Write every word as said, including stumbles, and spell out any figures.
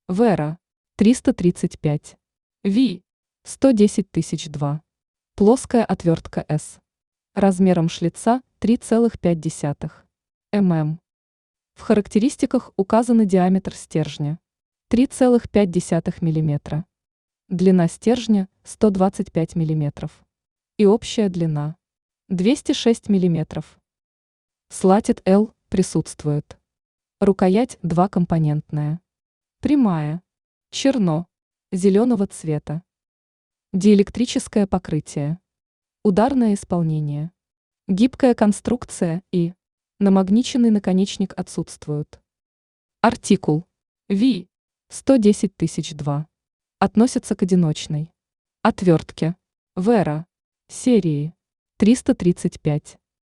Вера триста тридцать пять, Ви сто десять тысяч два. Плоская отвертка С. Размером шлица три целых пять десятых мм. В характеристиках указаны диаметр стержня три целых пять десятых мм, длина стержня сто двадцать пять мм и общая длина двести шесть мм. Слатит L присутствует. Рукоять двухкомпонентная. Прямая. Черно. Зеленого цвета. Диэлектрическое покрытие. Ударное исполнение. Гибкая конструкция и намагниченный наконечник отсутствуют. Артикул Ви сто десять тысяч два относится к одиночной отвертке Вера серии триста тридцать пять.